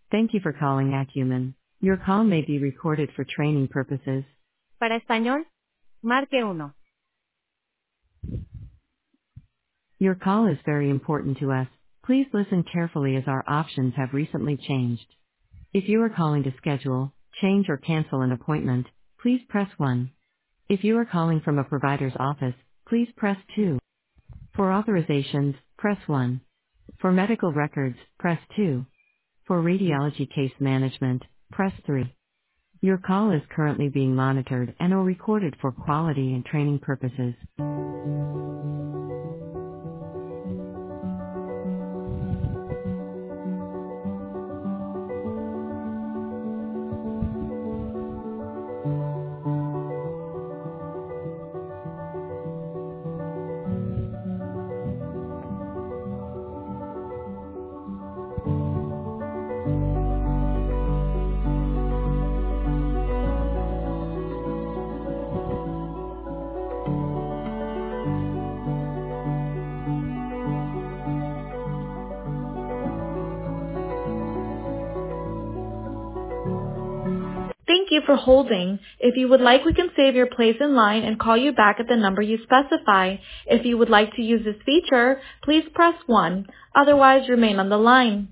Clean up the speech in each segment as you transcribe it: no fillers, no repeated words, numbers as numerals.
Thank you for calling Acumen. Your call may be recorded for training purposes. Para español, marque uno. Your call is very important to us. Please listen carefully as our options have recently changed. If you are calling to schedule, change or cancel an appointment, please press 1. If you are calling from a provider's office, please press 2. For authorizations, press 1. For medical records, press 2. For radiology case management, press 3. Your call is currently being monitored and or recorded for quality and training purposes. Thank you for holding. If you would like, we can save your place in line and call you back at the number you specify. If you would like to use this feature, please press 1. Otherwise, remain on the line.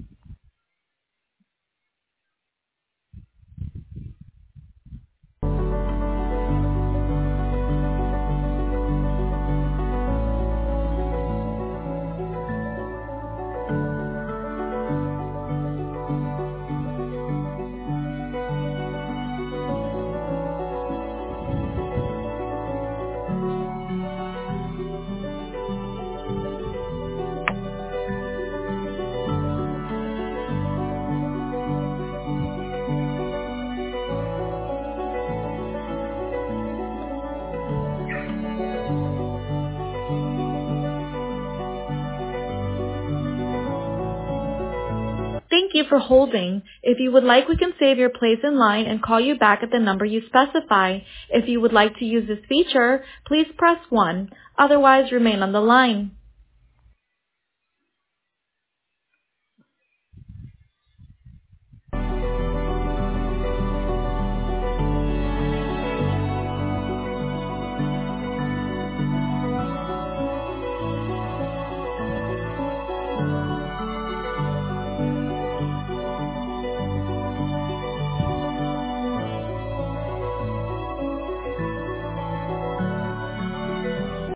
Thank you for holding. If you would like, we can save your place in line and call you back at the number you specify. If you would like to use this feature, please press 1. Otherwise, remain on the line.